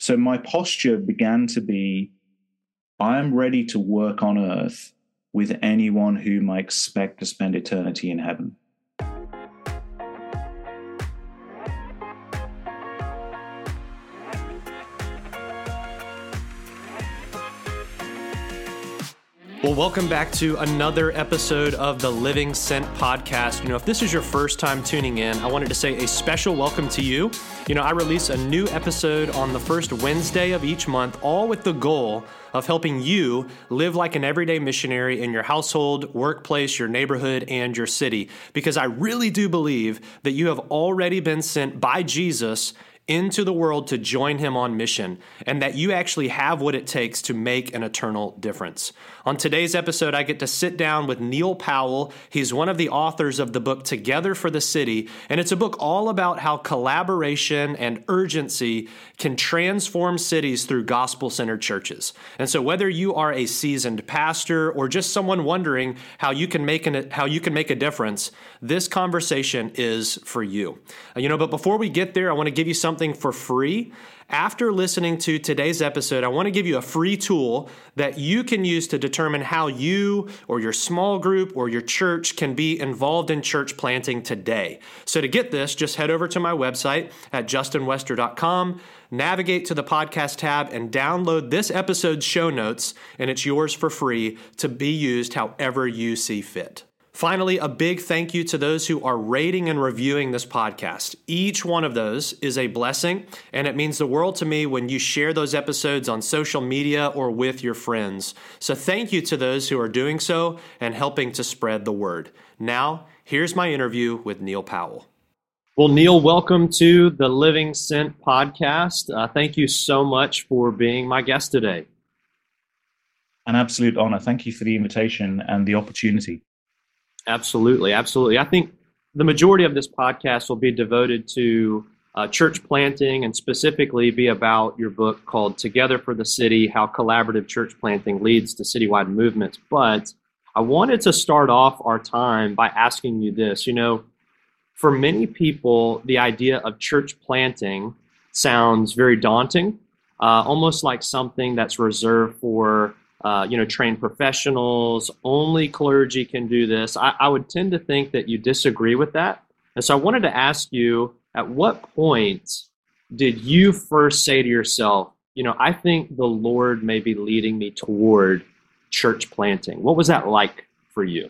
So my posture began to be, I am ready to work on earth with anyone whom I expect to spend eternity in heaven. Well, welcome back to another episode of the Living Sent podcast. If this is your first time tuning in, I wanted to say a special welcome to you. I release a new episode on the first Wednesday of each month, all with the goal of helping you live like an everyday missionary in your household, workplace, your neighborhood, and your city. Because I really do believe that you have already been sent by Jesus into the world to join him on mission, and that you actually have what it takes to make an eternal difference. On today's episode, I get to sit down with Neil Powell. He's one of the authors of the book Together for the City, and it's a book all about how collaboration and urgency can transform cities through gospel-centered churches. And so whether you are a seasoned pastor or just someone wondering how you can make a difference, this conversation is for you. But before we get there, I want to give you something for free. After listening to today's episode, I want to give you a free tool that you can use to determine how you or your small group or your church can be involved in church planting today. So to get this, just head over to my website at justinwester.com, navigate to the podcast tab, and download this episode's show notes, and it's yours for free to be used however you see fit. Finally, a big thank you to those who are rating and reviewing this podcast. Each one of those is a blessing, and it means the world to me when you share those episodes on social media or with your friends. So thank you to those who are doing so and helping to spread the word. Now, here's my interview with Neil Powell. Well, Neil, welcome to the Living Sent podcast. Thank you so much for being my guest today. An absolute honor. Thank you for the invitation and the opportunity. Absolutely. I think the majority of this podcast will be devoted to church planting and specifically be about your book called Together for the City, How Collaborative Church Planting Leads to Citywide Movements. But I wanted to start off our time by asking you this. For many people, the idea of church planting sounds very daunting, almost like something that's reserved for trained professionals. Only clergy can do this. I would tend to think that you disagree with that. And so I wanted to ask you, at what point did you first say to yourself, I think the Lord may be leading me toward church planting? What was that like for you?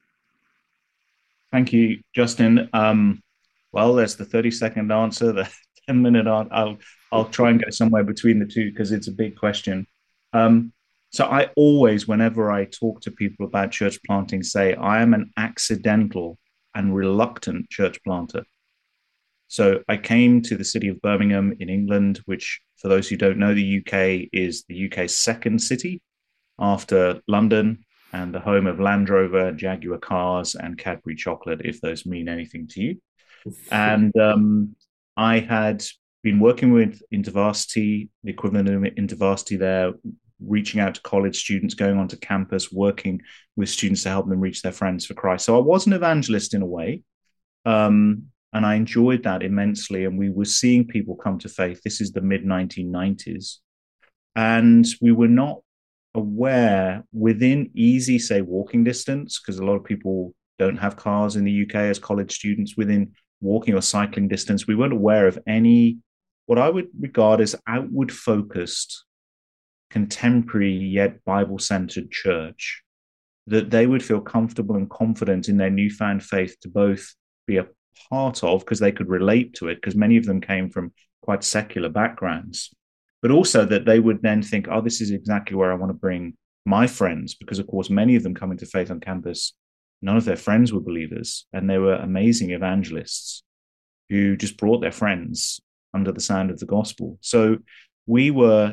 Thank you, Justin. Well, there's the 30-second answer, the 10-minute answer. I'll try and go somewhere between the two because it's a big question. So I always, whenever I talk to people about church planting, say I am an accidental and reluctant church planter. So I came to the city of Birmingham in England, which, for those who don't know, the UK is the UK's second city after London and the home of Land Rover, Jaguar cars, and Cadbury chocolate, if those mean anything to you. And I had been working with InterVarsity, the equivalent of InterVarsity there, reaching out to college students, going onto campus, working with students to help them reach their friends for Christ. So I was an evangelist in a way, and I enjoyed that immensely. And we were seeing people come to faith. This is the mid-1990s. And we were not aware within easy, say, walking distance, because a lot of people don't have cars in the UK as college students, within walking or cycling distance, we weren't aware of any, what I would regard as outward focused, contemporary yet Bible-centered church, that they would feel comfortable and confident in their newfound faith to both be a part of, because they could relate to it, because many of them came from quite secular backgrounds, but also that they would then think, oh, this is exactly where I want to bring my friends, because of course many of them coming to faith on campus, none of their friends were believers, and they were amazing evangelists who just brought their friends under the sound of the gospel. So we were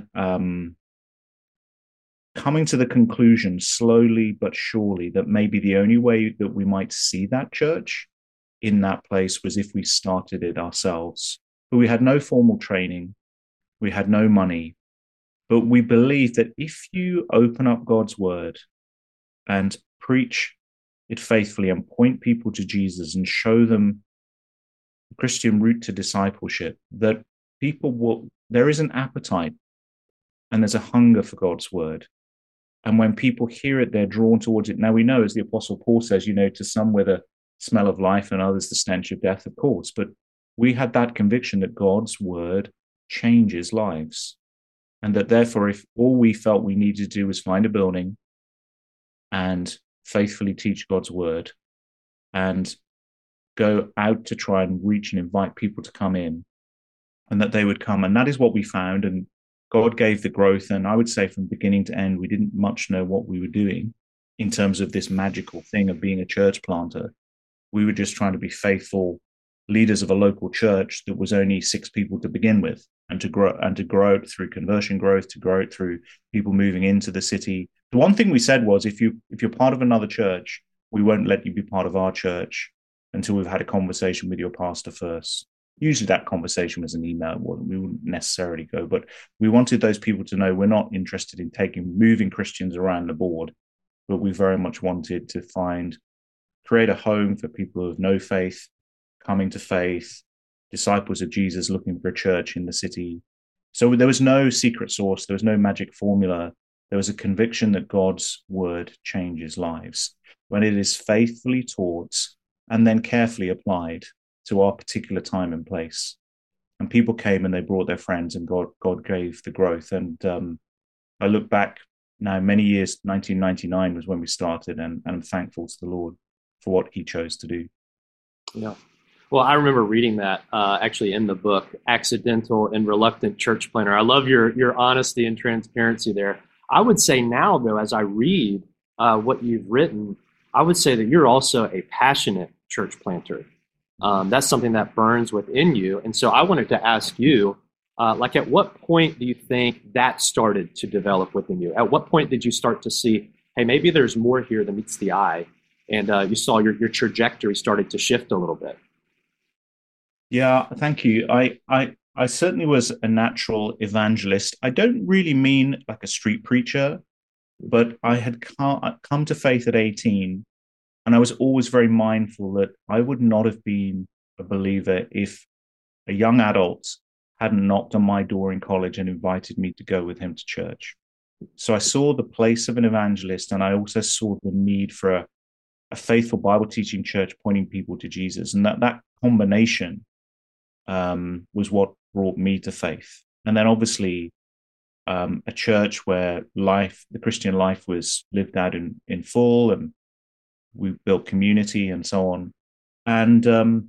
coming to the conclusion slowly but surely that maybe the only way that we might see that church in that place was if we started it ourselves. But we had no formal training, we had no money, but we believed that if you open up God's word and preach it faithfully and point people to Jesus and show them the Christian route to discipleship, that there is an appetite and there's a hunger for God's word. And when people hear it, they're drawn towards it. Now we know, as the Apostle Paul says, to some with a smell of life and others the stench of death, of course. But we had that conviction that God's word changes lives. And that therefore, if all we felt we needed to do was find a building and faithfully teach God's word and go out to try and reach and invite people to come in, and that they would come. And that is what we found. And God gave the growth. And I would say from beginning to end, we didn't much know what we were doing in terms of this magical thing of being a church planter. We were just trying to be faithful leaders of a local church that was only 6 people to begin with, and to grow it through conversion growth, to grow it through people moving into the city. The one thing we said was, if you're part of another church, we won't let you be part of our church until we've had a conversation with your pastor first. Usually that conversation was an email. We wouldn't necessarily go, but we wanted those people to know we're not interested in moving Christians around the board, but we very much wanted to create a home for people who have no faith, coming to faith, disciples of Jesus looking for a church in the city. So there was no secret sauce. There was no magic formula. There was a conviction that God's word changes lives when it is faithfully taught and then carefully applied to our particular time and place. And people came and they brought their friends, and God gave the growth. And I look back now many years, 1999 was when we started, and I'm thankful to the Lord for what he chose to do. Yeah. Well, I remember reading that actually in the book, Accidental and Reluctant Church Planter. I love your honesty and transparency there. I would say now, though, as I read what you've written, I would say that you're also a passionate church planter. That's something that burns within you. And so I wanted to ask you, at what point do you think that started to develop within you? At what point did you start to see, hey, maybe there's more here than meets the eye? And you saw your trajectory started to shift a little bit. Yeah, thank you. I certainly was a natural evangelist. I don't really mean like a street preacher, but I had come to faith at 18. And I was always very mindful that I would not have been a believer if a young adult hadn't knocked on my door in college and invited me to go with him to church. So I saw the place of an evangelist, and I also saw the need for a faithful Bible teaching church pointing people to Jesus. And that combination was what brought me to faith. And then obviously a church where the Christian life was lived out in full, and we built community and so on. And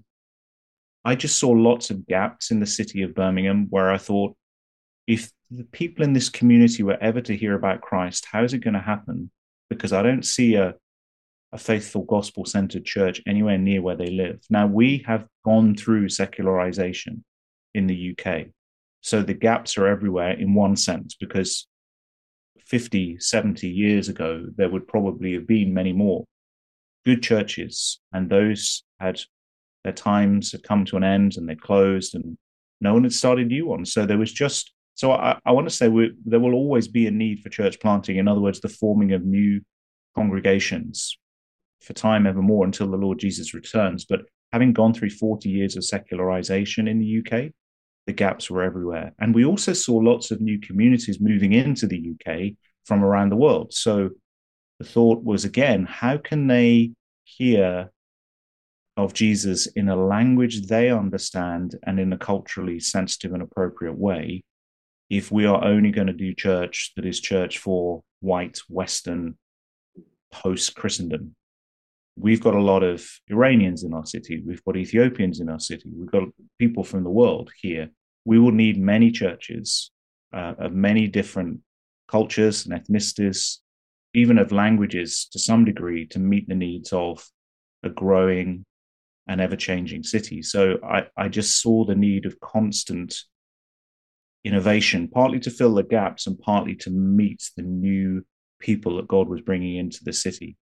I just saw lots of gaps in the city of Birmingham where I thought, if the people in this community were ever to hear about Christ, how is it going to happen? Because I don't see a faithful gospel-centered church anywhere near where they live. Now, we have gone through secularization in the UK. So the gaps are everywhere in one sense, because 50, 70 years ago, there would probably have been many more good churches, and those their times had come to an end and they closed, and no one had started new ones. So there was I want to say there will always be a need for church planting. In other words, the forming of new congregations for time evermore until the Lord Jesus returns. But having gone through 40 years of secularization in the UK, the gaps were everywhere. And we also saw lots of new communities moving into the UK from around the world. So the thought was, again, how can they hear of Jesus in a language they understand and in a culturally sensitive and appropriate way if we are only going to do church that is church for white, Western, post-Christendom? We've got a lot of Iranians in our city. We've got Ethiopians in our city. We've got people from the world here. We will need many churches of many different cultures and ethnicities, even of languages to some degree, to meet the needs of a growing and ever-changing city. So I just saw the need of constant innovation, partly to fill the gaps and partly to meet the new people that God was bringing into the city.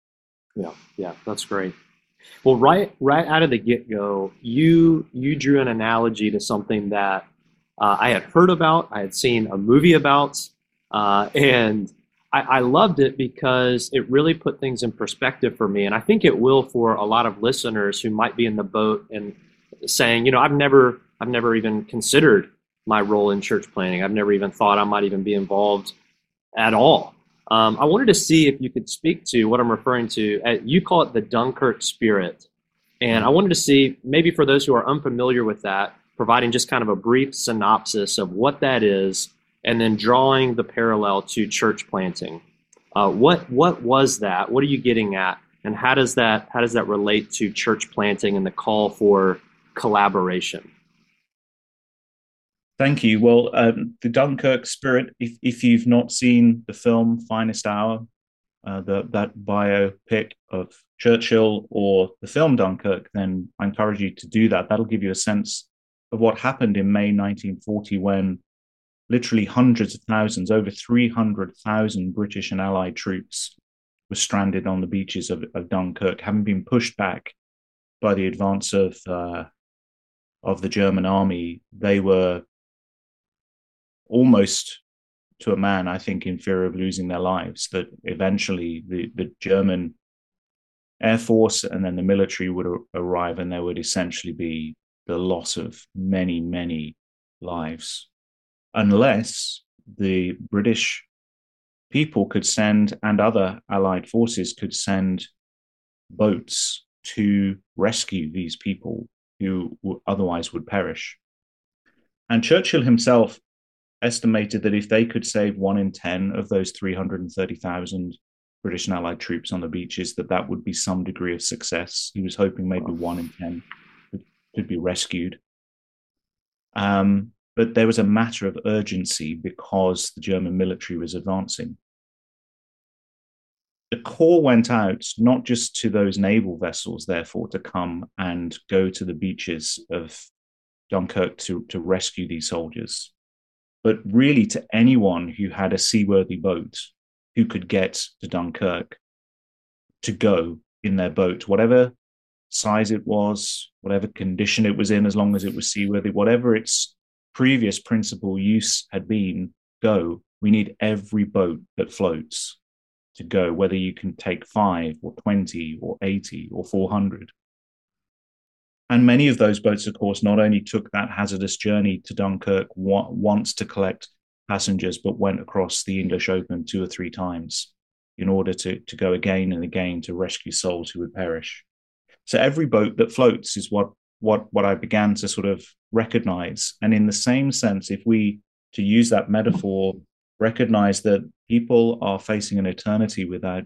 Yeah, that's great. Well, right out of the get-go, you drew an analogy to something that I had heard about, I had seen a movie about, and I loved it because it really put things in perspective for me. And I think it will for a lot of listeners who might be in the boat and saying, I've never even considered my role in church planting. I've never even thought I might even be involved at all. I wanted to see if you could speak to what I'm referring to. You call it the Dunkirk spirit. And I wanted to see, maybe for those who are unfamiliar with that, providing just kind of a brief synopsis of what that is, and then drawing the parallel to church planting. What was that? What are you getting at? And how does that relate to church planting and the call for collaboration? Thank you. Well, the Dunkirk spirit, if you've not seen the film Finest Hour, that biopic of Churchill or the film Dunkirk, then I encourage you to do that. That'll give you a sense of what happened in May 1940 when literally hundreds of thousands, over 300,000 British and Allied troops were stranded on the beaches of Dunkirk, having been pushed back by the advance of the German army. They were almost to a man, I think, in fear of losing their lives, that eventually the German Air Force and then the military would arrive, and there would essentially be the loss of many, many lives, unless the British people could send, and other Allied forces could send, boats to rescue these people who otherwise would perish. And Churchill himself estimated that if they could save 1 in 10 of those 330,000 British and Allied troops on the beaches, that would be some degree of success. He was hoping maybe 1 in 10 could be rescued. But there was a matter of urgency because the German military was advancing. The call went out not just to those naval vessels, therefore, to come and go to the beaches of Dunkirk to rescue these soldiers, but really to anyone who had a seaworthy boat who could get to Dunkirk to go in their boat, whatever size it was, whatever condition it was in, as long as it was seaworthy, whatever its previous principal use had been, go. We need every boat that floats to go, whether you can take 5 or 20 or 80 or 400. And many of those boats, of course, not only took that hazardous journey to Dunkirk once to collect passengers, but went across the English Open 2 or 3 times in order to go again and again to rescue souls who would perish. So every boat that floats is what I began to sort of recognize. And in the same sense, if we, to use that metaphor, recognize that people are facing an eternity without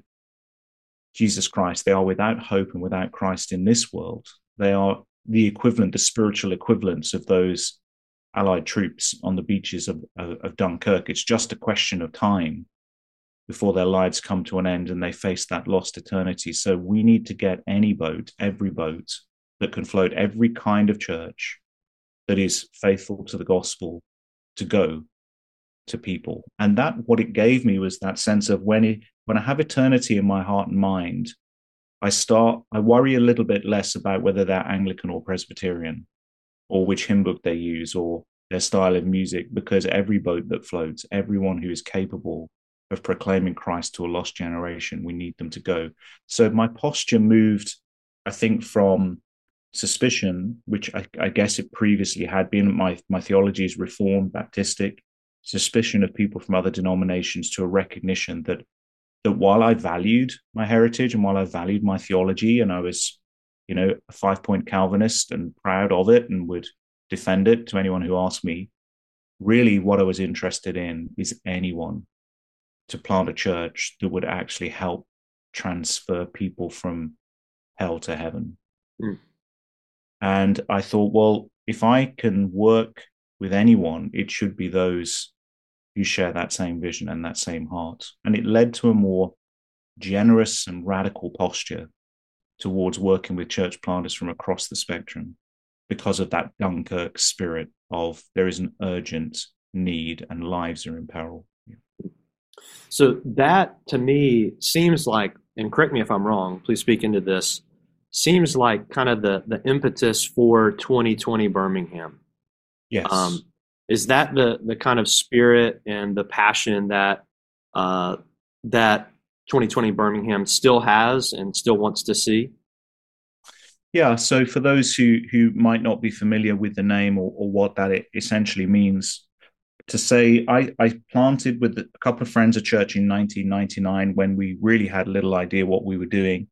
Jesus Christ, they are without hope and without Christ in this world. They are the equivalent, the spiritual equivalents of those Allied troops on the beaches of Dunkirk. It's just a question of time before their lives come to an end and they face that lost eternity. So we need to get any boat, every boat that can float, every kind of church that is faithful to the gospel, to go to people. And that, what it gave me was that sense of when I have eternity in my heart and mind, I worry a little bit less about whether they're Anglican or Presbyterian, or which hymn book they use, or their style of music, because every boat that floats, everyone who is capable of proclaiming Christ to a lost generation, we need them to go. So my posture moved, I think, from suspicion, which I guess it previously had been. My theology is Reformed, Baptistic, suspicion of people from other denominations, to a recognition that while I valued my heritage and while I valued my theology, and I was, a 5-point Calvinist and proud of it and would defend it to anyone who asked me, really what I was interested in is anyone to plant a church that would actually help transfer people from hell to heaven. Mm. And I thought, well, if I can work with anyone, it should be those who share that same vision and that same heart. And it led to a more generous and radical posture towards working with church planters from across the spectrum, because of that Dunkirk spirit of there is an urgent need and lives are in peril. So that, to me, seems like, and correct me if I'm wrong, please speak into this, seems like kind of the impetus for 2020 Birmingham. Yes. Is that the kind of spirit and the passion that that 2020 Birmingham still has and still wants to see? Yeah, so for those who might not be familiar with the name or what that it essentially means, to say I planted with a couple of friends a church in 1999 when we really had little idea what we were doing.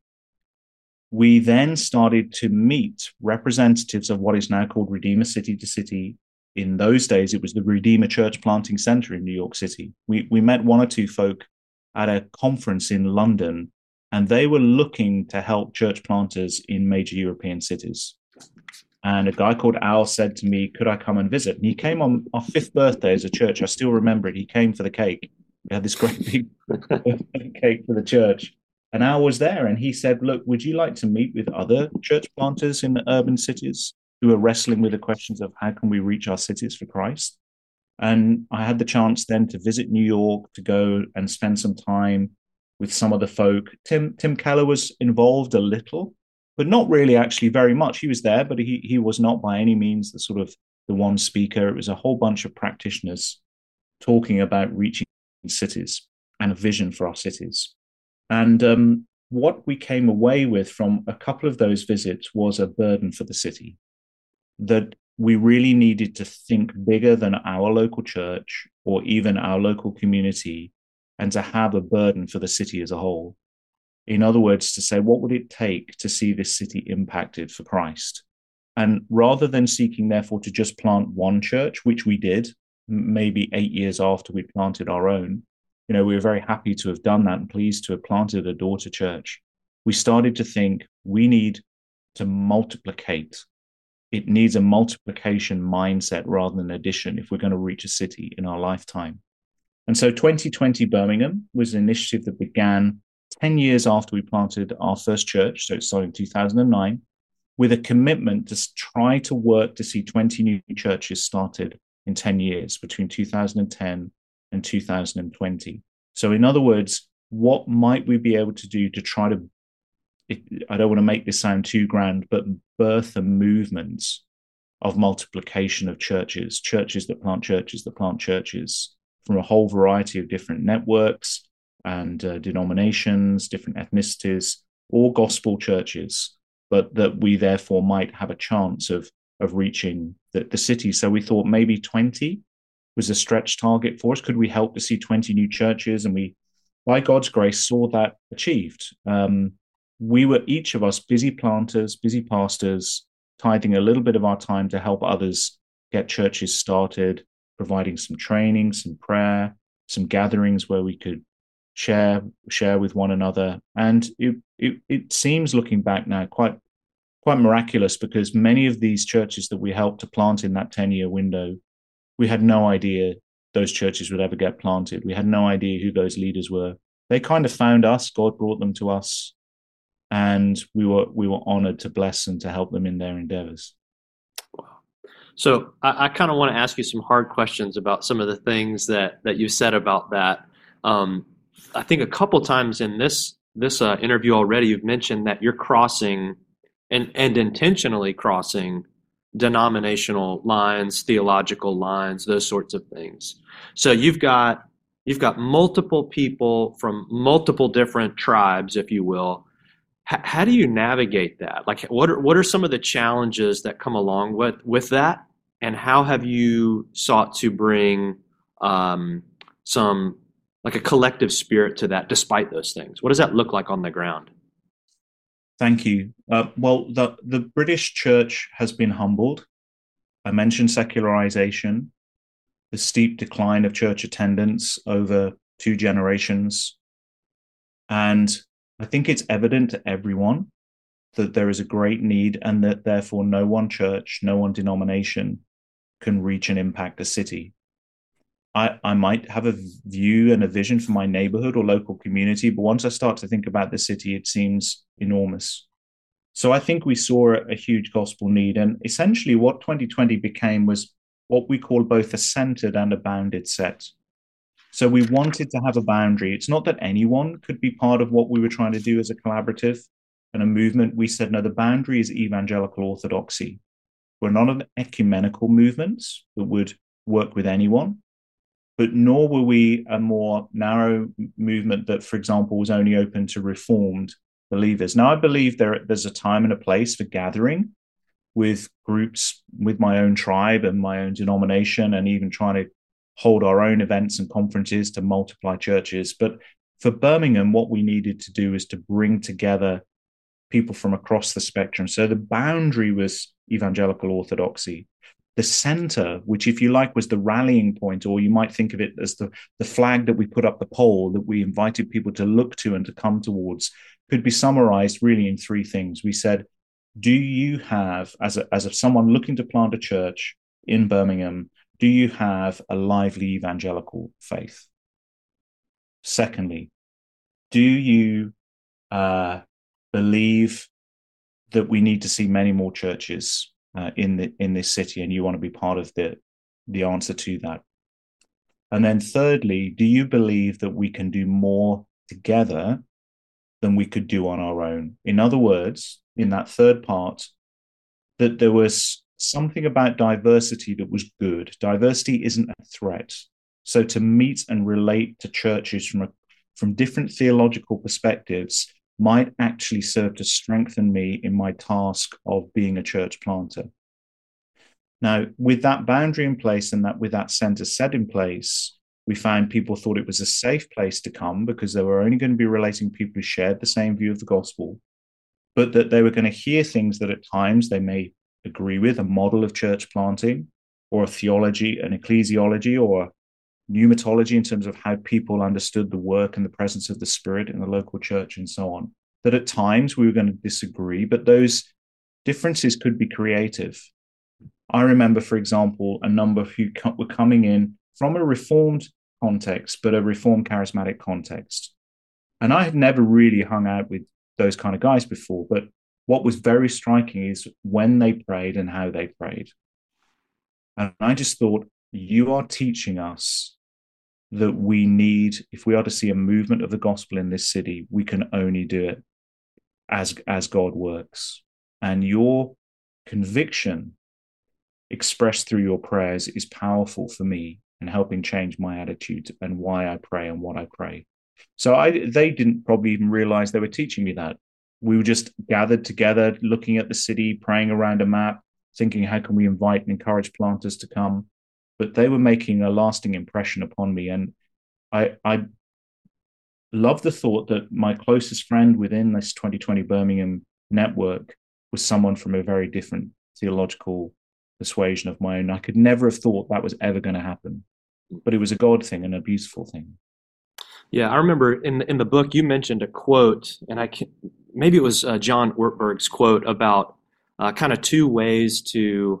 We then started to meet representatives of what is now called Redeemer City to City. In those days, it was the Redeemer Church Planting Center in New York City. We met one or two folk at a conference in London, and they were looking to help church planters in major European cities. And a guy called Al said to me, could I come and visit? And he came on our fifth birthday as a church. I still remember it. He came for the cake. We had this great big cake for the church. And Al was there and he said, look, would you like to meet with other church planters in the urban cities who are wrestling with the questions of how can we reach our cities for Christ? And I had the chance then to visit New York, to go and spend some time with some of the folk. Tim Keller was involved a little, but not really actually very much. He was there, but he was not by any means the sort of the one speaker. It was a whole bunch of practitioners talking about reaching cities and a vision for our cities. And what we came away with from a couple of those visits was a burden for the city, that we really needed to think bigger than our local church or even our local community, and to have a burden for the city as a whole. In other words, to say, what would it take to see this city impacted for Christ? And rather than seeking, therefore, to just plant one church, which we did maybe 8 years after we planted our own, we were very happy to have done that and pleased to have planted a daughter church. We started to think we need to multiplicate. It needs a multiplication mindset rather than addition if we're going to reach a city in our lifetime. And so 2020 Birmingham was an initiative that began 10 years after we planted our first church. So it started in 2009 with a commitment to try to work to see 20 new churches started in 10 years between 2010 and 2020. So in other words, what might we be able to do to try to, I don't want to make this sound too grand, but birth a movement of multiplication of churches that plant churches from a whole variety of different networks and denominations, different ethnicities, or gospel churches, but that we therefore might have a chance of reaching the city. So we thought maybe 20 was a stretch target for us. Could we help to see 20 new churches? And we, by God's grace, saw that achieved. We were each of us busy planters, busy pastors, tithing a little bit of our time to help others get churches started, providing some training, some prayer, some gatherings where we could share with one another. And it seems, looking back now, quite miraculous, because many of these churches that we helped to plant in that 10-year window, we had no idea those churches would ever get planted. We had no idea who those leaders were. They kind of found us. God brought them to us, and we were honored to bless and to help them in their endeavors. So I kind of want to ask you some hard questions about some of the things that you said about that. I think a couple times in this interview already, you've mentioned that you're crossing and intentionally crossing denominational lines, theological lines, those sorts of things. So you've got multiple people from multiple different tribes, if you will. How do you navigate that? Like, what are some of the challenges that come along with that, and how have you sought to bring some, like, a collective spirit to that despite those things? What does that look like on the ground? Thank you. Well, the British church has been humbled. I mentioned secularization, the steep decline of church attendance over 2 generations. And I think it's evident to everyone that there is a great need, and that therefore no one church, no one denomination can reach and impact a city. I might have a view and a vision for my neighborhood or local community, but once I start to think about the city, it seems enormous. So I think we saw a huge gospel need, and essentially what 2020 became was what we call both a centered and a bounded set. So we wanted to have a boundary. It's not that anyone could be part of what we were trying to do as a collaborative and a movement. We said, no, the boundary is evangelical orthodoxy. We're not an ecumenical movement that would work with anyone, but nor were we a more narrow movement that, for example, was only open to Reformed believers. Now, I believe there's a time and a place for gathering with groups, with my own tribe and my own denomination, and even trying to hold our own events and conferences to multiply churches. But for Birmingham, what we needed to do is to bring together people from across the spectrum. So the boundary was evangelical orthodoxy. The center, which, if you like, was the rallying point, or you might think of it as the flag that we put up the pole that we invited people to look to and to come towards, could be summarized really in three things. We said, do you have, as someone looking to plant a church in Birmingham, do you have a lively evangelical faith? Secondly, do you believe that we need to see many more churches in this city, and you want to be part of the answer to that? And then thirdly, do you believe that we can do more together than we could do on our own? In other words, in that third part, that there was something about diversity that was good. Diversity isn't a threat. So to meet and relate to churches from different theological perspectives might actually serve to strengthen me in my task of being a church planter. Now, with that boundary in place and with that center set in place, we found people thought it was a safe place to come because they were only going to be relating people who shared the same view of the gospel, but that they were going to hear things that at times they may agree with, a model of church planting, or a theology, an ecclesiology, or pneumatology in terms of how people understood the work and the presence of the Spirit in the local church and so on. That at times we were going to disagree, but those differences could be creative. I remember, for example, a number who were coming in from a Reformed context, but a Reformed charismatic context. And I had never really hung out with those kind of guys before, but what was very striking is when they prayed and how they prayed. And I just thought, you are teaching us that we need, if we are to see a movement of the gospel in this city, we can only do it as God works. And your conviction expressed through your prayers is powerful for me in helping change my attitude and why I pray and what I pray. So they didn't probably even realize they were teaching me that. We were just gathered together, looking at the city, praying around a map, thinking, how can we invite and encourage planters to come? But they were making a lasting impression upon me. And I love the thought that my closest friend within this 2020 Birmingham network was someone from a very different theological persuasion of my own. I could never have thought that was ever going to happen, but it was a God thing and a beautiful thing. Yeah, I remember in the book you mentioned a quote, and maybe it was John Ortberg's quote about kind of two ways to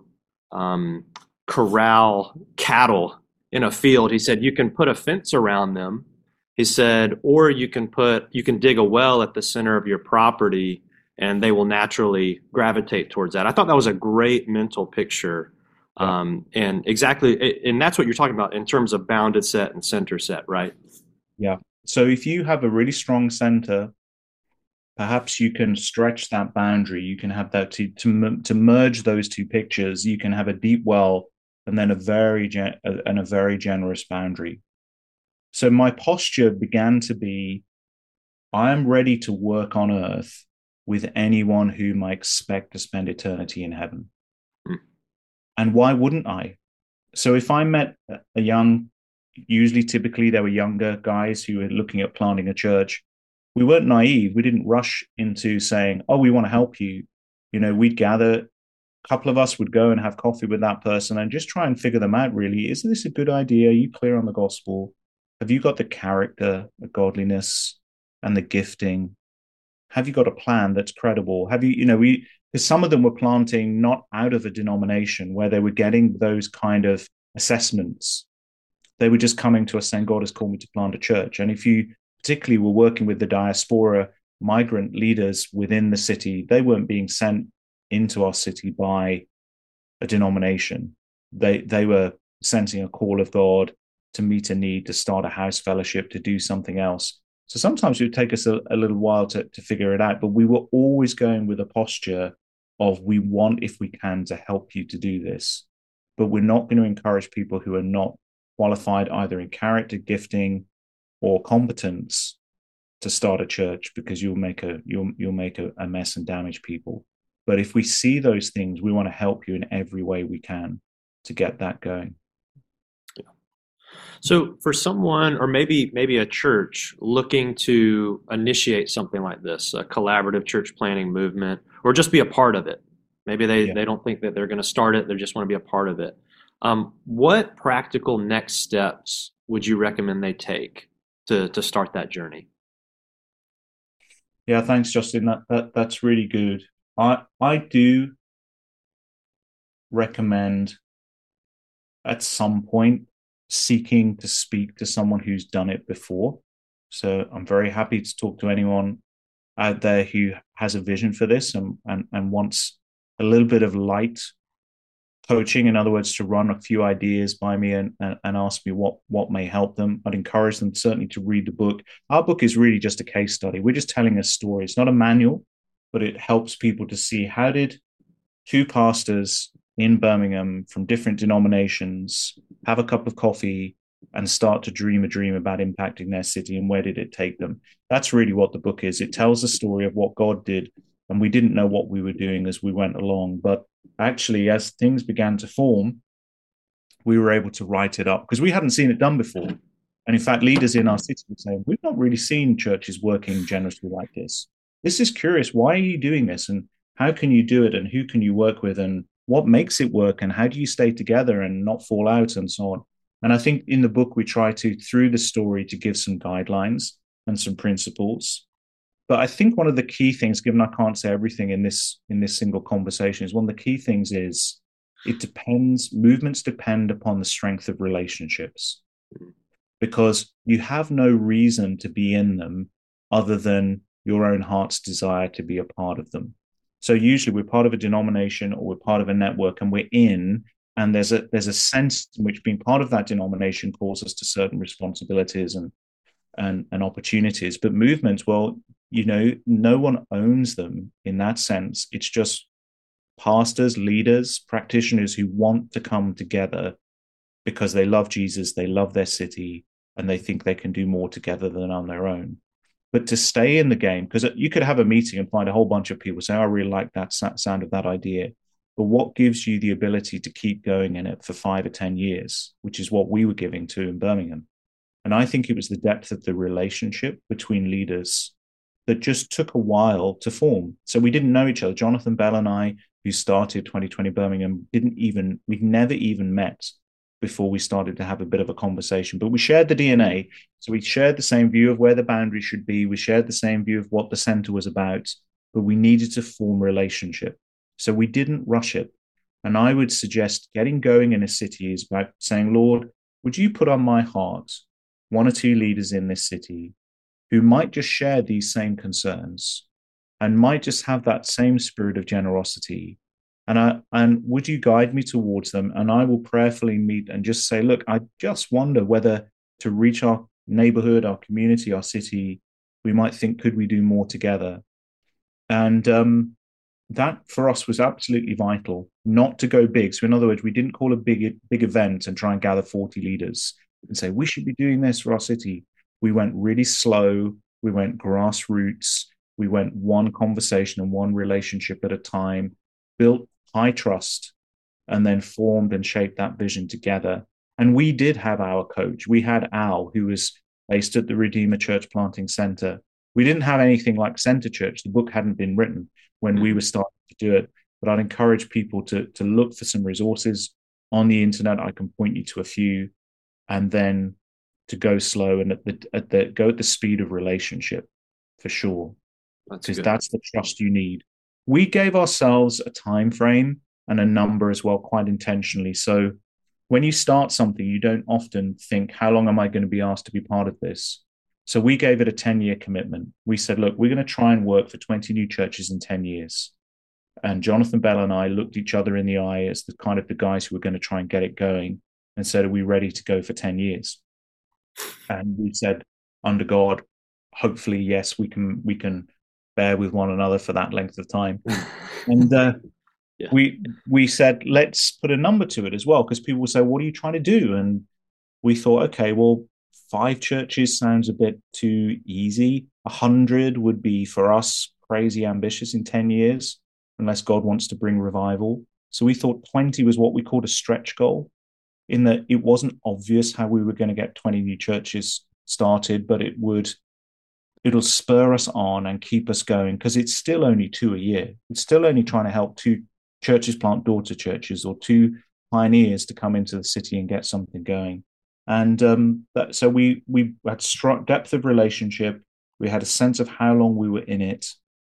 corral cattle in a field. He said you can put a fence around them. He said, or you can dig a well at the center of your property, and they will naturally gravitate towards that. I thought that was a great mental picture. And exactly, and that's what you're talking about in terms of bounded set and center set, right? Yeah. So if you have a really strong center, perhaps you can stretch that boundary. You can have that to merge those two pictures. You can have a deep well and then a very generous boundary. So my posture began to be, I am ready to work on earth with anyone whom I expect to spend eternity in heaven. And why wouldn't I? So if I met a young, typically they were younger guys who were looking at planting a church, we weren't naive. We didn't rush into saying, oh, we want to help you. We'd gather, a couple of us would go and have coffee with that person and just try and figure them out, really. Is this a good idea? Are you clear on the gospel? Have you got the character, the godliness, and the gifting? Have you got a plan that's credible? Have you, because some of them were planting not out of a denomination where they were getting those kind of assessments. They were just coming to us saying, God has called me to plant a church. And if you particularly were working with the diaspora migrant leaders within the city, they weren't being sent into our city by a denomination. They were sensing a call of God to meet a need, to start a house fellowship, to do something else. So sometimes it would take us a little while to figure it out, but we were always going with a posture of, we want, if we can, to help you to do this. But we're not going to encourage people who are not qualified either in character, gifting, or competence to start a church because you'll make a mess and damage people. But if we see those things, we want to help you in every way we can to get that going. So for someone, or maybe a church looking to initiate something like this, a collaborative church planning movement, or just be a part of it. Maybe Yeah. they don't think that they're going to start it; they just want to be a part of it. What practical next steps would you recommend they take to start that journey? Yeah, thanks, Justin. That's really good. I do recommend at some point seeking to speak to someone who's done it before. So I'm very happy to talk to anyone out there who has a vision for this and wants a little bit of light coaching, in other words, to run a few ideas by me and ask me what may help them. I'd encourage them certainly to read the book. Our book is really just a case study. We're just telling a story. It's not a manual, but it helps people to see how did two pastors in Birmingham from different denominations have a cup of coffee and start to dream a dream about impacting their city, and where did it take them? That's really what the book is. It tells the story of what God did, and we didn't know what we were doing as we went along. But actually, as things began to form, we were able to write it up because we hadn't seen it done before. And in fact, leaders in our city were saying, we've not really seen churches working generously like this. This is curious. Why are you doing this? And how can you do it? And who can you work with? And what makes it work? And how do you stay together and not fall out and so on? And I think in the book, we try to, through the story, to give some guidelines and some principles. But I think one of the key things, given I can't say everything in this single conversation, is one of the key things is movements depend upon the strength of relationships, because you have no reason to be in them other than your own heart's desire to be a part of them. So usually we're part of a denomination or we're part of a network and we're in, and there's a sense in which being part of that denomination calls us to certain responsibilities and opportunities. But movements, well, no one owns them in that sense. It's just pastors, leaders, practitioners who want to come together because they love Jesus, they love their city, and they think they can do more together than on their own. But to stay in the game, because you could have a meeting and find a whole bunch of people say, oh, I really like that sound of that idea. But what gives you the ability to keep going in it for 5 or 10 years, which is what we were giving to in Birmingham. And I think it was the depth of the relationship between leaders that just took a while to form. So we didn't know each other. Jonathan Bell and I, who started 2020 Birmingham, we'd never even met before we started to have a bit of a conversation. But we shared the DNA. So we shared the same view of where the boundary should be. We shared the same view of what the center was about, but we needed to form relationship. So we didn't rush it. And I would suggest getting going in a city is about saying, Lord, would you put on my heart 1 or 2 leaders in this city who might just share these same concerns and might just have that same spirit of generosity. And would you guide me towards them? And I will prayerfully meet and just say, look, I just wonder whether to reach our neighborhood, our community, our city, we might think, could we do more together? And that for us was absolutely vital, not to go big. So in other words, we didn't call a big event and try and gather 40 leaders and say, we should be doing this for our city. We went really slow. We went grassroots. We went one conversation and one relationship at a time, built high trust, and then formed and shaped that vision together. And we did have our coach. We had Al, who was based at the Redeemer Church Planting Center. We didn't have anything like Center Church. The book hadn't been written when we were starting to do it. But I'd encourage people to look for some resources on the internet. I can point you to a few, and then to go slow and go at the speed of relationship, for sure, because that's the trust you need. We gave ourselves a time frame and a number as well, quite intentionally. So when you start something, you don't often think, how long am I going to be asked to be part of this? So we gave it a 10-year commitment. We said, look, we're going to try and work for 20 new churches in 10 years. And Jonathan Bell and I looked each other in the eye as the kind of the guys who were going to try and get it going, and said, are we ready to go for 10 years? And we said, under God, hopefully, yes, we can bear with one another for that length of time. And yeah. we said, let's put a number to it as well, because people will say, what are you trying to do? And we thought, okay, well, 5 churches sounds a bit too easy. 100 would be for us crazy ambitious in 10 years, unless God wants to bring revival. So we thought 20 was what we called a stretch goal, in that it wasn't obvious how we were going to get 20 new churches started, but it'll spur us on and keep us going, because it's still only 2 a year. It's still only trying to help 2 churches plant daughter churches, or 2 pioneers to come into the city and get something going. And so we had depth of relationship. We had a sense of how long we were in it.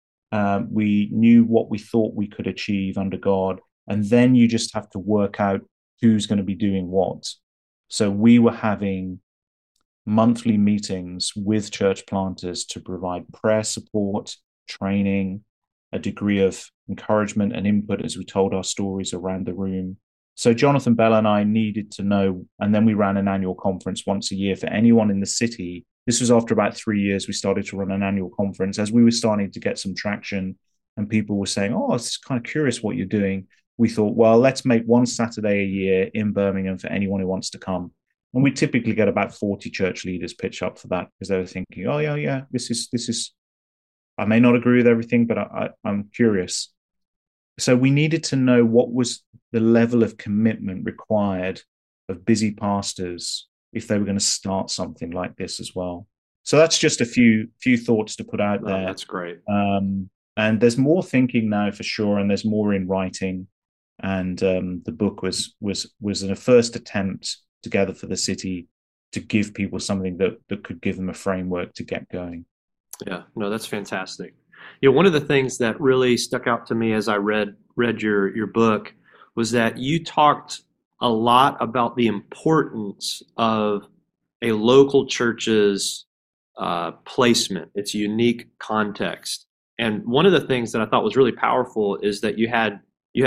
We knew what we thought we could achieve under God. And then you just have to work out who's going to be doing what. So we were having monthly meetings with church planters to provide prayer support, training, a degree of encouragement and input as we told our stories around the room. So Jonathan Bell and I needed to know, and then we ran an annual conference once a year for anyone in the city. This was after about 3 years we started to run an annual conference, as we were starting to get some traction and people were saying, oh, it's kind of curious what you're doing. We thought, well, let's make one Saturday a year in Birmingham for anyone who wants to come. And we typically get about 40 church leaders pitch up for that, because they were thinking, oh, yeah, this is, I may not agree with everything, but I'm curious. So we needed to know what was the level of commitment required of busy pastors if they were going to start something like this as well. So that's just a few thoughts to put out there. That's great. And there's more thinking now for sure, and there's more in writing. And the book was a first attempt together for the city to give people something that could give them a framework to get going. Yeah, no, that's fantastic. One of the things that really stuck out to me as I read your book was that you talked a lot about the importance of a local church's placement, its unique context. And one of the things that I thought was really powerful is that you had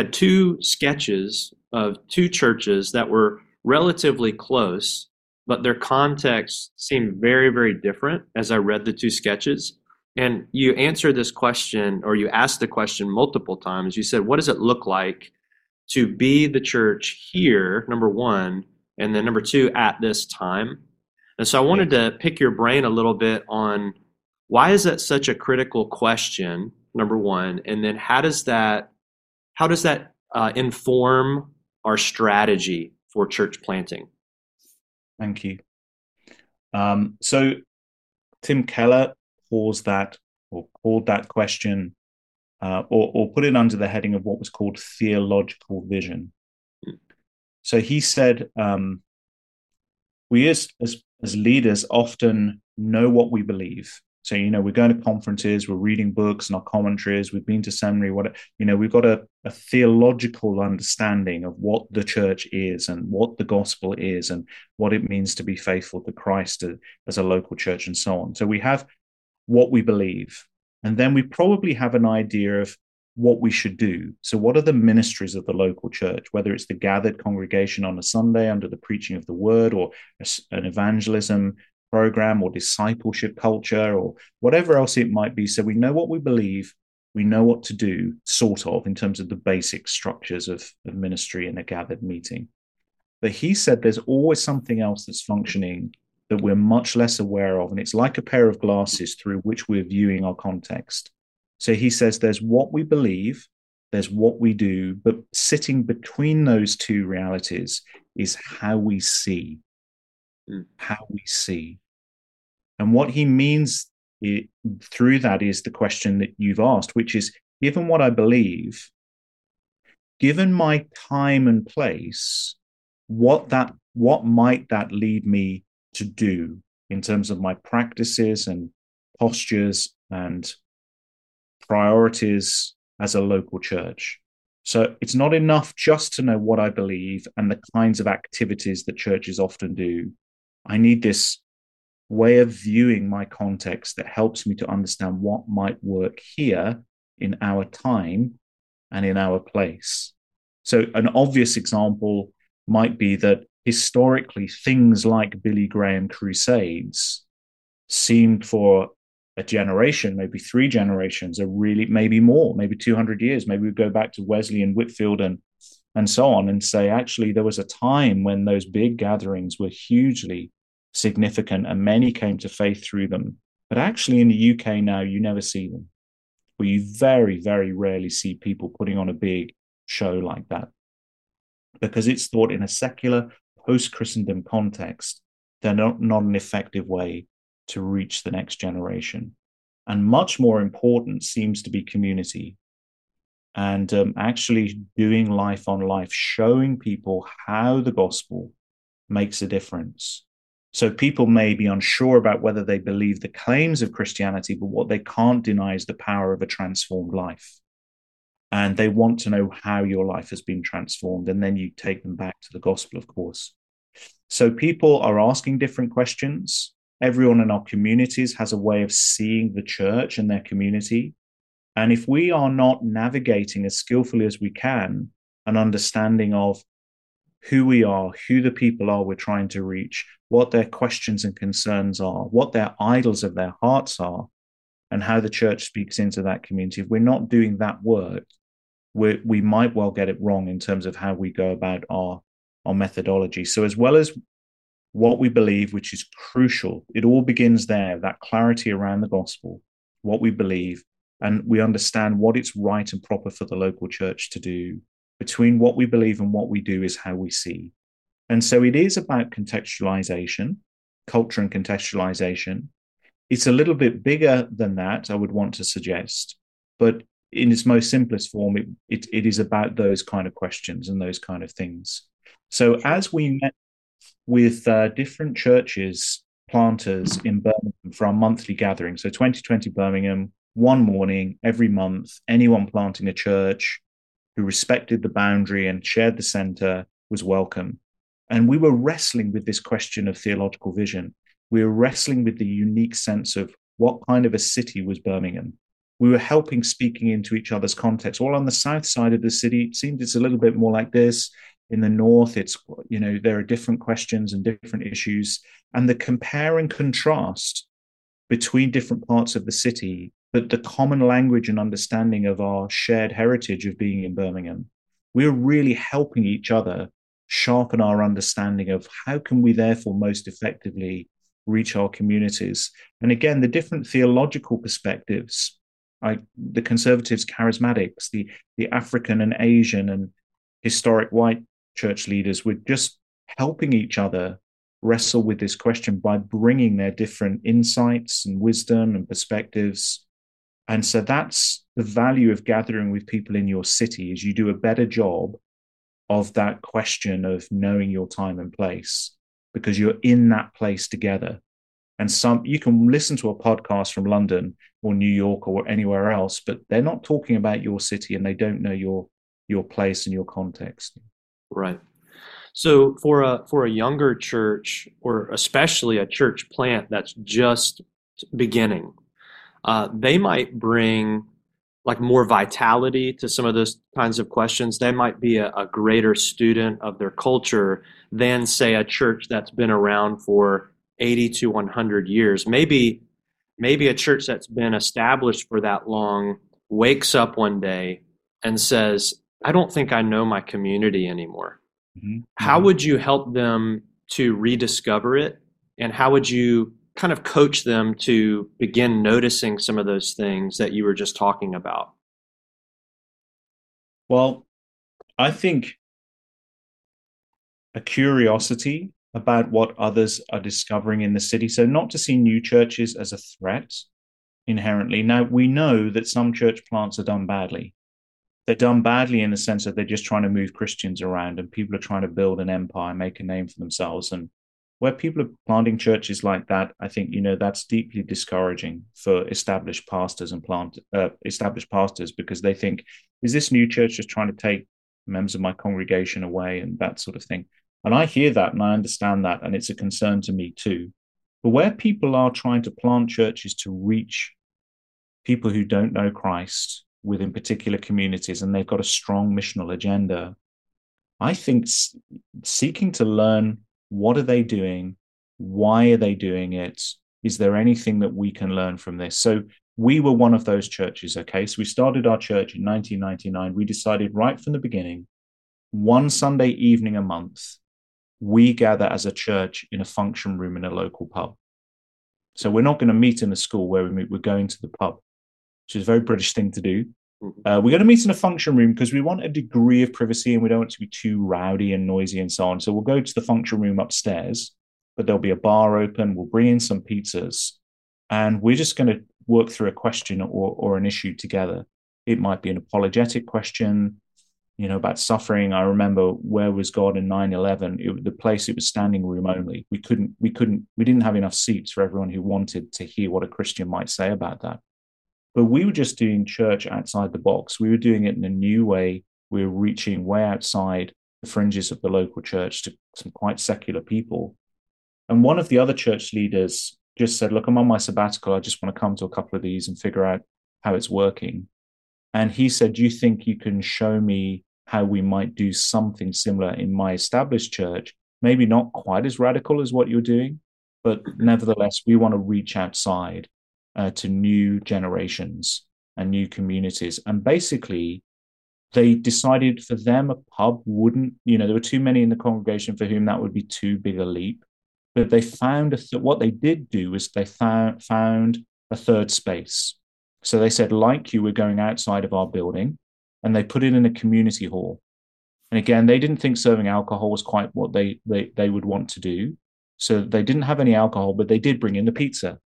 2 sketches of 2 churches that were relatively close, but their context seemed very, very different as I read the 2 sketches. And you answered this question, or you asked the question multiple times. You said, what does it look like to be the church here, number 1, and then number 2, at this time? And so I wanted to pick your brain a little bit on why is that such a critical question, number 1, and then how does that inform our strategy for church planting? Thank you. So Tim Keller called that question, or put it under the heading of what was called theological vision. So he said, we as leaders often know what we believe. So, we're going to conferences, we're reading books and our commentaries, we've been to seminary, we've got a theological understanding of what the church is and what the gospel is and what it means to be faithful to Christ as a local church and so on. So we have what we believe, and then we probably have an idea of what we should do. So what are the ministries of the local church, whether it's the gathered congregation on a Sunday under the preaching of the word, or an evangelism program, or discipleship culture, or whatever else it might be. So we know what we believe, we know what to do, sort of, in terms of the basic structures of ministry in a gathered meeting. But he said there's always something else that's functioning that we're much less aware of, and it's like a pair of glasses through which we're viewing our context. So he says there's what we believe, there's what we do, but sitting between those 2 realities is how we see. How we see. And what he means through that is the question that you've asked, which is, given what I believe, given my time and place, what might that lead me to do in terms of my practices and postures and priorities as a local church? So it's not enough just to know what I believe and the kinds of activities that churches often do. I need this way of viewing my context that helps me to understand what might work here in our time and in our place. So an obvious example might be that historically things like Billy Graham crusades seemed for a generation, maybe 3 generations, maybe more, maybe 200 years. Maybe we go back to Wesley and Whitefield and so on, and say, actually, there was a time when those big gatherings were hugely significant, and many came to faith through them. But actually, in the UK now, you never see them. Or you very, very rarely see people putting on a big show like that, because it's thought in a secular post-Christendom context, they're not an effective way to reach the next generation. And much more important seems to be community, and actually doing life on life, showing people how the gospel makes a difference. So people may be unsure about whether they believe the claims of Christianity, but what they can't deny is the power of a transformed life. And they want to know how your life has been transformed. And then you take them back to the gospel, of course. So people are asking different questions. Everyone in our communities has a way of seeing the church and their community. And if we are not navigating as skillfully as we can an understanding of who we are, who the people are we're trying to reach, what their questions and concerns are, what their idols of their hearts are, and how the church speaks into that community, if we're not doing that work, we might well get it wrong in terms of how we go about our methodology. So as well as what we believe, which is crucial, it all begins there, that clarity around the gospel, what we believe, and we understand what it's right and proper for the local church to do. Between what we believe and what we do is how we see. And so it is about contextualization, culture and contextualization. It's a little bit bigger than that, I would want to suggest, but in its most simplest form, it is about those kind of questions and those kind of things. So as we met with different churches, planters in Birmingham for our monthly gathering, so 2020 Birmingham, one morning every month, anyone planting a church who respected the boundary and shared the center was welcome. And we were wrestling with this question of theological vision. We were wrestling with the unique sense of what kind of a city was Birmingham. We were helping speaking into each other's context. All on the south side of the city, it seemed it's a little bit more like this. In the north, it's, there are different questions and different issues. And the compare and contrast between different parts of the city, but the common language and understanding of our shared heritage of being in Birmingham, we're really helping each other sharpen our understanding of how can we therefore most effectively reach our communities. And again, the different theological perspectives, the conservatives, charismatics, the African and Asian and historic white church leaders, were just helping each other wrestle with this question by bringing their different insights and wisdom and perspectives. And so that's the value of gathering with people in your city, is you do a better job of that question of knowing your time and place, because you're in that place together. And you can listen to a podcast from London or New York or anywhere else, but they're not talking about your city and they don't know your place and your context. Right. So for a younger church, or especially a church plant that's just beginning, they might bring like more vitality to some of those kinds of questions. They might be a greater student of their culture than, say, a church that's been around for 80 to 100 years. Maybe a church that's been established for that long wakes up one day and says, I don't think I know my community anymore. Mm-hmm. How would you help them to rediscover it? And how would you kind of coach them to begin noticing some of those things that you were just talking about? Well, I think a curiosity about what others are discovering in the city. So not to see new churches as a threat inherently. Now, we know that some church plants are done badly. They're done badly in the sense that they're just trying to move Christians around, and people are trying to build an empire, make a name for themselves. And where people are planting churches like that, I think, that's deeply discouraging for established pastors and established pastors, because they think, is this new church just trying to take members of my congregation away and that sort of thing? And I hear that and I understand that, and it's a concern to me too. But where people are trying to plant churches to reach people who don't know Christ within particular communities, and they've got a strong missional agenda, I think seeking to learn, what are they doing? Why are they doing it? Is there anything that we can learn from this? So we were one of those churches, okay? So we started our church in 1999. We decided right from the beginning, one Sunday evening a month, we gather as a church in a function room in a local pub. So we're not going to meet in a school where we meet. We're going to the pub, which is a very British thing to do. We're going to meet in a function room because we want a degree of privacy and we don't want to be too rowdy and noisy and so on. So we'll go to the function room upstairs, but there'll be a bar open. We'll bring in some pizzas and we're just going to work through a question or an issue together. It might be an apologetic question, about suffering. I remember where was God in 9/11? The place, it was standing room only. We didn't have enough seats for everyone who wanted to hear what a Christian might say about that. But we were just doing church outside the box. We were doing it in a new way. We were reaching way outside the fringes of the local church to some quite secular people. And one of the other church leaders just said, look, I'm on my sabbatical. I just want to come to a couple of these and figure out how it's working. And he said, do you think you can show me how we might do something similar in my established church? Maybe not quite as radical as what you're doing, but nevertheless, we want to reach outside to new generations and new communities. And basically, they decided for them a pub wouldn't, there were too many in the congregation for whom that would be too big a leap. But they found what they did do was they found a third space. So they said, like you, we're going outside of our building, and they put it in a community hall. And again, they didn't think serving alcohol was quite what they would want to do. So they didn't have any alcohol, but they did bring in the pizza.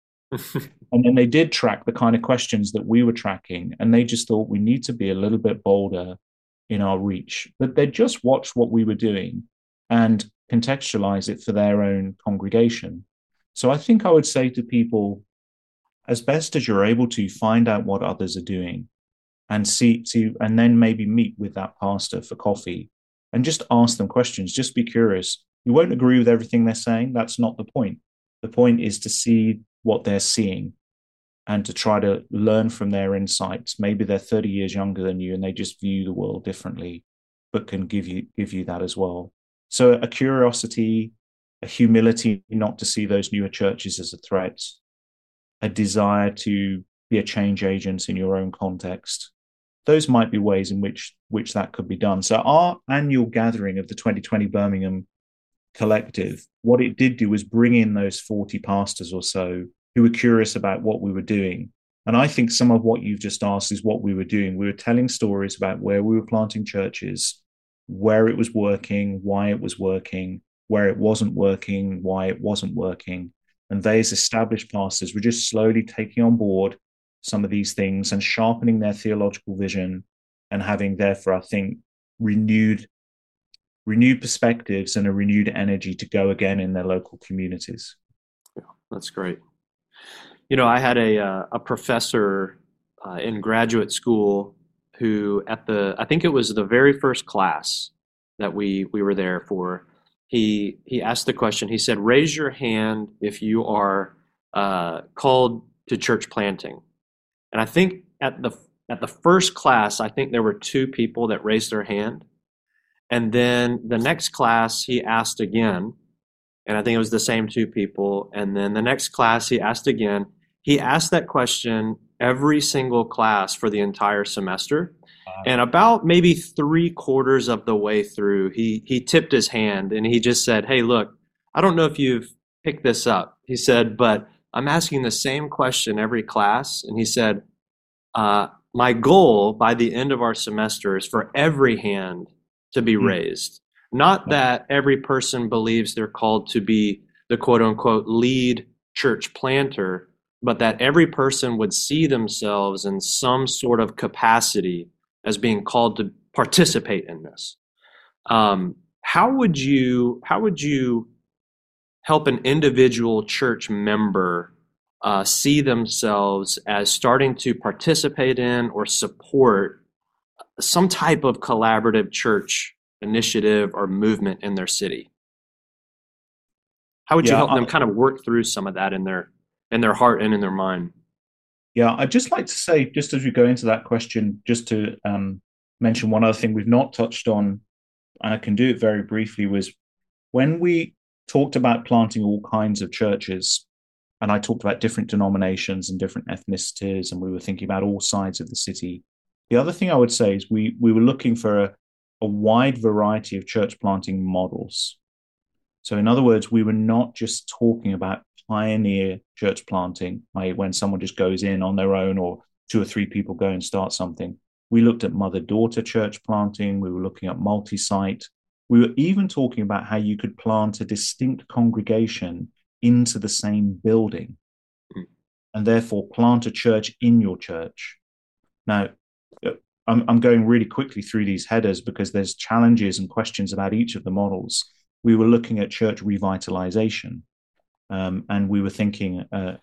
And then they did track the kind of questions that we were tracking. And they just thought we need to be a little bit bolder in our reach. But they just watched what we were doing and contextualize it for their own congregation. So I think I would say to people, as best as you're able to, find out what others are doing and and then maybe meet with that pastor for coffee and just ask them questions. Just be curious. You won't agree with everything they're saying. That's not the point. The point is to see what they're seeing and to try to learn from their insights. Maybe they're 30 years younger than you and they just view the world differently, but can give you that as well. So a curiosity, a humility not to see those newer churches as a threat, a desire to be a change agent in your own context. Those might be ways in which that could be done. So our annual gathering of the 2020 Birmingham Collective, what it did do was bring in those 40 pastors or so who were curious about what we were doing. And I think some of what you've just asked is what we were doing. We were telling stories about where we were planting churches, where it was working, why it was working, where it wasn't working, why it wasn't working. And they, as established pastors, were just slowly taking on board some of these things and sharpening their theological vision and having, therefore, I think, renewed perspectives and a renewed energy to go again in their local communities. Yeah, that's great. I had a professor in graduate school who I think it was the very first class that we were there for. He asked the question. He said, "Raise your hand if you are called to church planting." And I think at the first class, I think there were 2 people that raised their hand. And then the next class, he asked again, and I think it was the same 2 people. And then the next class, he asked again. He asked that question every single class for the entire semester. And about maybe 3/4 of the way through, he tipped his hand and he just said, "Hey, look, I don't know if you've picked this up." He said, "But I'm asking the same question every class." And he said, "My goal by the end of our semester is for every hand to be raised. Not that every person believes they're called to be the quote unquote lead church planter, but that every person would see themselves in some sort of capacity as being called to participate in this." How would you help an individual church member see themselves as starting to participate in or support some type of collaborative church initiative or movement in their city? How would you help them kind of work through some of that in their heart and in their mind? Yeah, I'd just like to say, just as we go into that question, just to mention one other thing we've not touched on, and I can do it very briefly, was when we talked about planting all kinds of churches, and I talked about different denominations and different ethnicities, and we were thinking about all sides of the city. The other thing I would say is we were looking for a wide variety of church planting models. So, in other words, we were not just talking about pioneer church planting, i.e., when someone just goes in on their own or two or three people go and start something. We looked at mother-daughter church planting. We were looking at multi-site. We were even talking about how you could plant a distinct congregation into the same building and therefore plant a church in your church. Now, I'm going really quickly through these headers because there's challenges and questions about each of the models. We were looking at church revitalization, and we were thinking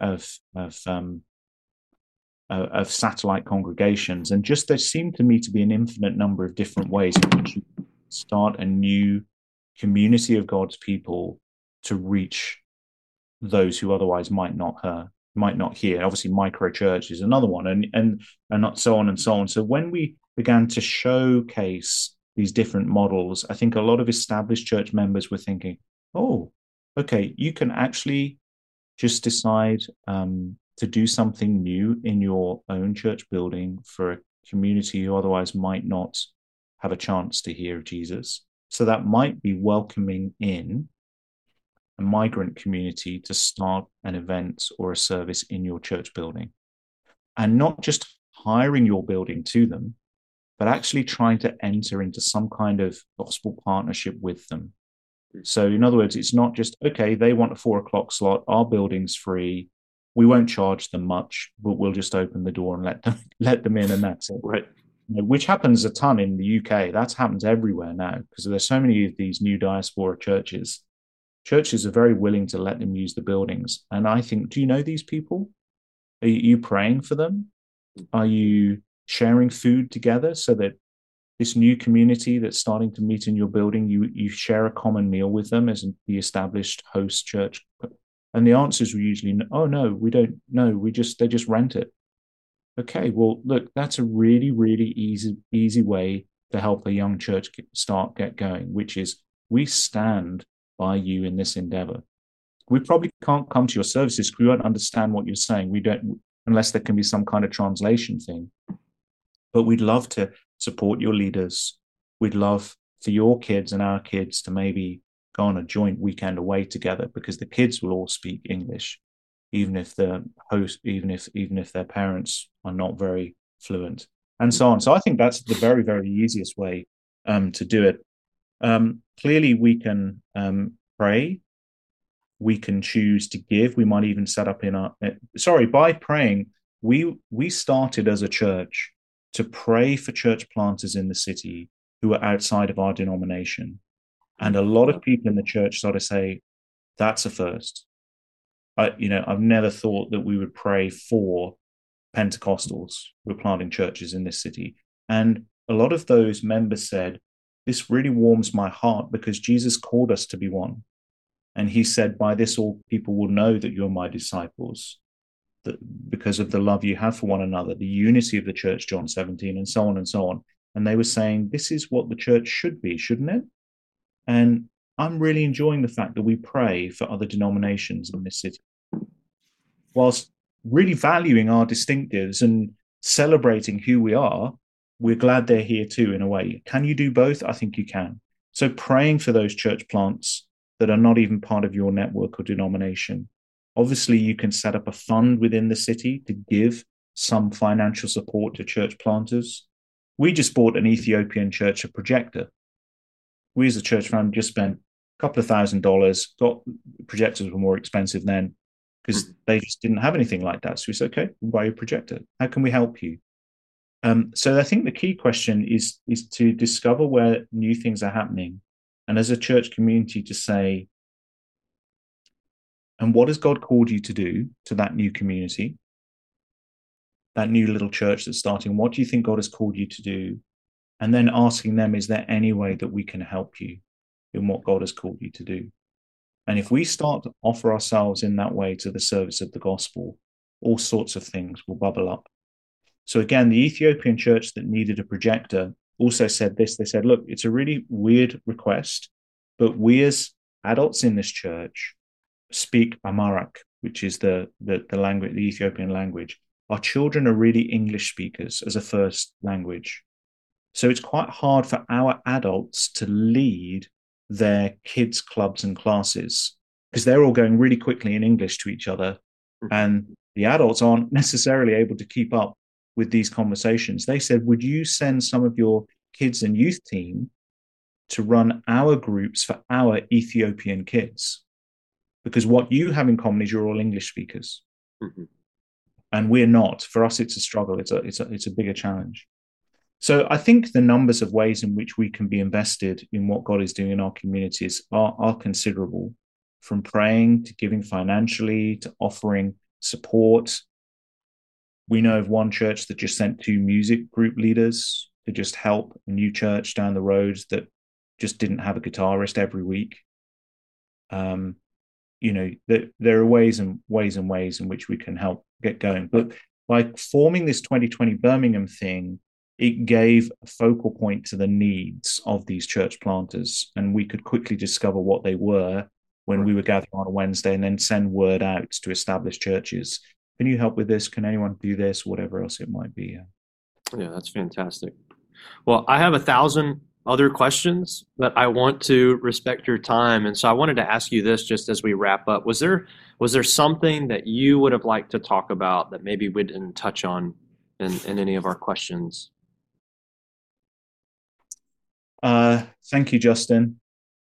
of satellite congregations, and just there seemed to me to be an infinite number of different ways in which you start a new community of God's people to reach those who otherwise might not hear. Obviously, micro church is another one, and not so on and so on. So when we began to showcase these different models, I think a lot of established church members were thinking, "Oh, okay, you can actually just decide to do something new in your own church building for a community who otherwise might not have a chance to hear of Jesus." So that might be welcoming in a migrant community to start an event or a service in your church building, and not just hiring your building to them, but actually trying to enter into some kind of gospel partnership with them. So in other words, it's not just, okay, they want a 4 o'clock slot, our building's free, we won't charge them much, but we'll just open the door and let them in, and that's it. Right. Which happens a ton in the UK. That happens everywhere now because there's so many of these new diaspora churches. Churches are very willing to let them use the buildings. And I think, do you know these people? Are you praying for them? Are you sharing food together so that this new community that's starting to meet in your building, you share a common meal with them as the established host church? And the answers were usually, oh, no, we don't. No, they just rent it. Okay, well, look, that's a really, really easy way to help a young church get going, which is we stand by you in this endeavor. We probably can't come to your services because we won't understand what you're saying. We don't, unless there can be some kind of translation thing. But we'd love to support your leaders. We'd love for your kids and our kids to maybe go on a joint weekend away together, because the kids will all speak English, even if their parents are not very fluent, and so on. So I think that's the very, very easiest way to do it. Clearly, we can pray. We can choose to give. We might even set up by praying. We started as a church to pray for church planters in the city who are outside of our denomination. And a lot of people in the church sort of say, that's a first. I've never thought that we would pray for Pentecostals who are planting churches in this city. And a lot of those members said, this really warms my heart because Jesus called us to be one. And he said, by this, all people will know that you're my disciples, that because of the love you have for one another, the unity of the church, John 17, and so on and so on. And they were saying, this is what the church should be, shouldn't it? And I'm really enjoying the fact that we pray for other denominations in this city, whilst really valuing our distinctives and celebrating who we are. We're glad they're here too, in a way. Can you do both? I think you can. So praying for those church plants that are not even part of your network or denomination. Obviously, you can set up a fund within the city to give some financial support to church planters. We just bought an Ethiopian church a projector. We as a church family just spent a couple of $1,000. Got projectors were more expensive then because they just didn't have anything like that. So we said, okay, we'll buy you a projector. How can we help you? So I think the key question is to discover where new things are happening, and as a church community to say, and what has God called you to do to that new community, that new little church that's starting? What do you think God has called you to do? And then asking them, is there any way that we can help you in what God has called you to do? And if we start to offer ourselves in that way to the service of the gospel, all sorts of things will bubble up. So again, the Ethiopian church that needed a projector also said this. They said, look, it's a really weird request, but we as adults in this church speak Amharic, which is the language, the Ethiopian language. Our children are really English speakers as a first language. So it's quite hard for our adults to lead their kids' clubs and classes because they're all going really quickly in English to each other. And the adults aren't necessarily able to keep up with these conversations. They said, would you send some of your kids and youth team to run our groups for our Ethiopian kids? Because what you have in common is you're all English speakers. Mm-hmm. And we're not. For us, it's a struggle. It's a bigger challenge. So I think the numbers of ways in which we can be invested in what God is doing in our communities are considerable, from praying to giving financially to offering support. We know of one church that just sent 2 music group leaders to just help a new church down the road that just didn't have a guitarist every week. There are ways in which we can help get going. But by forming this 2020 Birmingham thing, it gave a focal point to the needs of these church planters, and we could quickly discover what they were when we were gathering on a Wednesday, and then send word out to established churches. Can you help with this? Can anyone do this? Whatever else it might be. Yeah, that's fantastic. Well, I have 1,000 other questions, but I want to respect your time. And so I wanted to ask you this just as we wrap up. Was there something that you would have liked to talk about that maybe we didn't touch on in any of our questions? Thank you, Justin.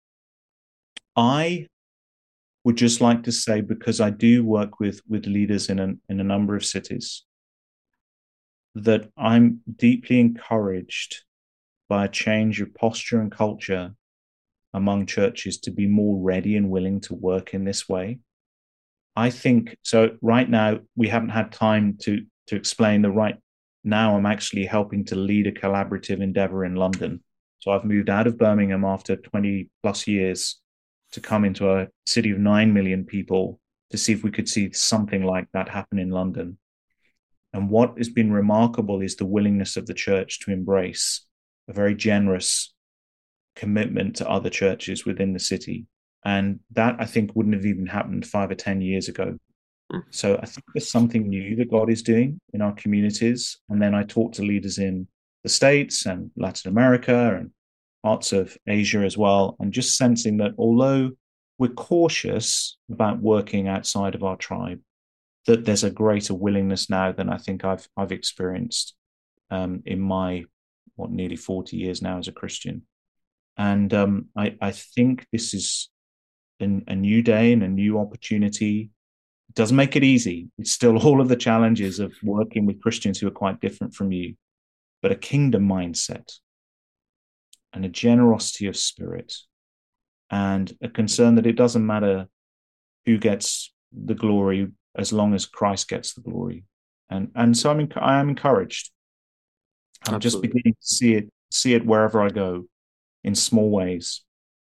I would just like to say, because I do work with leaders in a number of cities, that I'm deeply encouraged by a change of posture and culture among churches to be more ready and willing to work in this way. I think so. Right now, we haven't had time to explain the right now. I'm actually helping to lead a collaborative endeavor in London. So I've moved out of Birmingham after 20 plus years to come into a city of 9 million people to see if we could see something like that happen in London. And what has been remarkable is the willingness of the church to embrace a very generous commitment to other churches within the city. And that, I think, wouldn't have even happened 5 or 10 years ago. So I think there's something new that God is doing in our communities. And then I talk to leaders in the States and Latin America and parts of Asia as well, and just sensing that although we're cautious about working outside of our tribe, that there's a greater willingness now than I think I've experienced in my nearly 40 years now as a Christian. And I think this is a new day and a new opportunity. It doesn't make it easy. It's still all of the challenges of working with Christians who are quite different from you, but a kingdom mindset and a generosity of spirit and a concern that it doesn't matter who gets the glory as long as Christ gets the glory. And so I am encouraged. I'm Absolutely. Just beginning to see it wherever I go in small ways.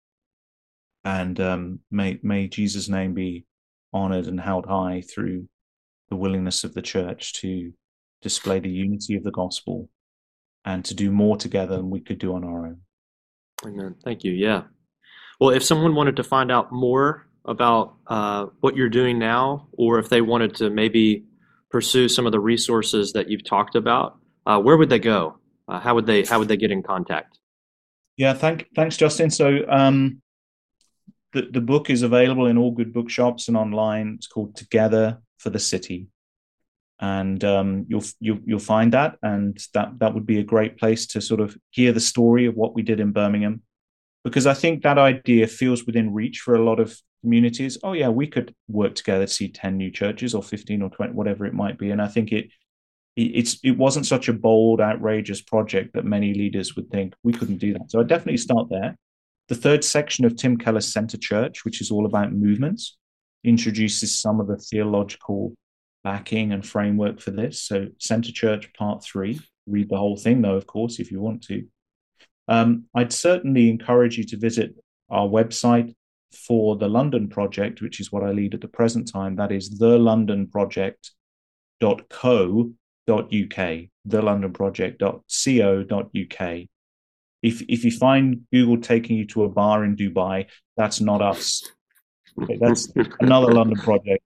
And may Jesus' name be honored and held high through the willingness of the church to display the unity of the gospel and to do more together than we could do on our own. Amen. Thank you. Yeah. Well, if someone wanted to find out more about what you're doing now, or if they wanted to maybe pursue some of the resources that you've talked about, where would they go? How would they get in contact? Yeah, thanks, Justin. So the book is available in all good bookshops and online. It's called Together for the City, and you'll find that, and that would be a great place to sort of hear the story of what we did in Birmingham, because I think that idea feels within reach for a lot of communities. Oh yeah, we could work together to see 10 new churches or 15 or 20, whatever it might be. And I think it wasn't such a bold, outrageous project that many leaders would think we couldn't do that. So I definitely start there. The third section of Tim Keller's Center Church, which is all about movements, introduces some of the theological backing and framework for this. So Center Church Part 3, read the whole thing though, of course, if you want to. I'd certainly encourage you to visit our website for the London Project, which is what I lead at the present time. That is thelondonproject.co.uk, thelondonproject.co.uk. If you find Google taking you to a bar in Dubai, that's not us. Okay, that's another London project.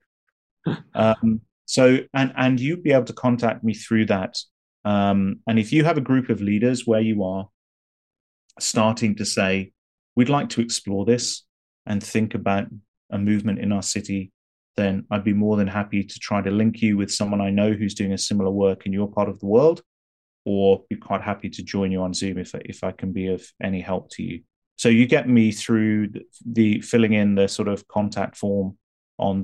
So you'd be able to contact me through that. And if you have a group of leaders where you are starting to say, we'd like to explore this and think about a movement in our city, then I'd be more than happy to try to link you with someone I know who's doing a similar work in your part of the world, or be quite happy to join you on Zoom if I can be of any help to you. So you get me through the filling in the sort of contact form on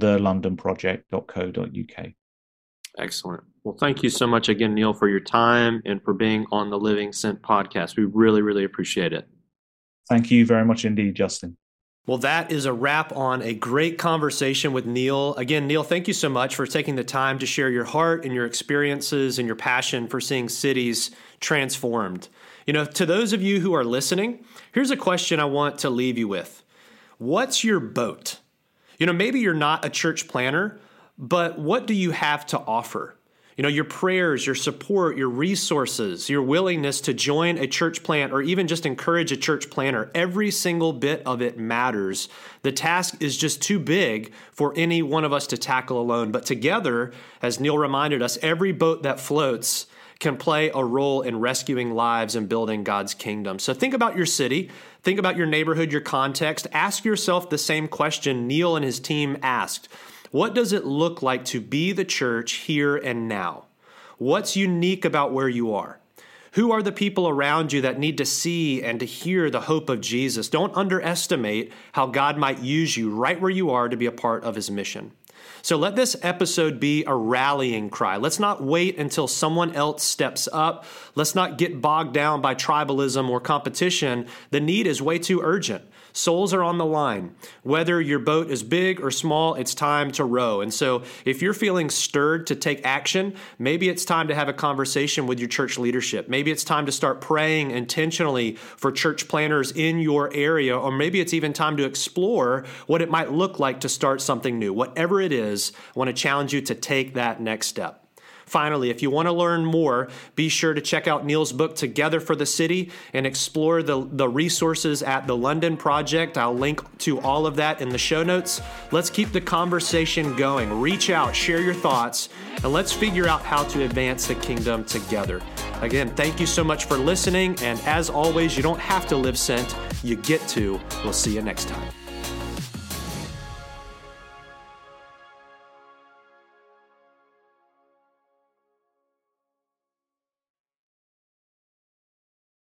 thelondonproject.co.uk. Excellent. Well, thank you so much again, Neil, for your time and for being on the Living Sent podcast. We really, really appreciate it. Thank you very much indeed, Justin. Well, that is a wrap on a great conversation with Neil. Again, Neil, thank you so much for taking the time to share your heart and your experiences and your passion for seeing cities transformed. To those of you who are listening, here's a question I want to leave you with. What's your boat? Maybe you're not a church planner, but what do you have to offer? Your prayers, your support, your resources, your willingness to join a church plant or even just encourage a church planner, every single bit of it matters. The task is just too big for any one of us to tackle alone. But together, as Neil reminded us, every boat that floats can play a role in rescuing lives and building God's kingdom. So think about your city, think about your neighborhood, your context. Ask yourself the same question Neil and his team asked. What does it look like to be the church here and now? What's unique about where you are? Who are the people around you that need to see and to hear the hope of Jesus? Don't underestimate how God might use you right where you are to be a part of his mission. So let this episode be a rallying cry. Let's not wait until someone else steps up. Let's not get bogged down by tribalism or competition. The need is way too urgent. Souls are on the line. Whether your boat is big or small, it's time to row. And so if you're feeling stirred to take action, maybe it's time to have a conversation with your church leadership. Maybe it's time to start praying intentionally for church planners in your area, or maybe it's even time to explore what it might look like to start something new. Whatever it is, I want to challenge you to take that next step. Finally, if you want to learn more, be sure to check out Neil's book, Together for the City, and explore the resources at the London Project. I'll link to all of that in the show notes. Let's keep the conversation going. Reach out, share your thoughts, and let's figure out how to advance the kingdom together. Again, thank you so much for listening. And as always, you don't have to live sent. You get to. We'll see you next time.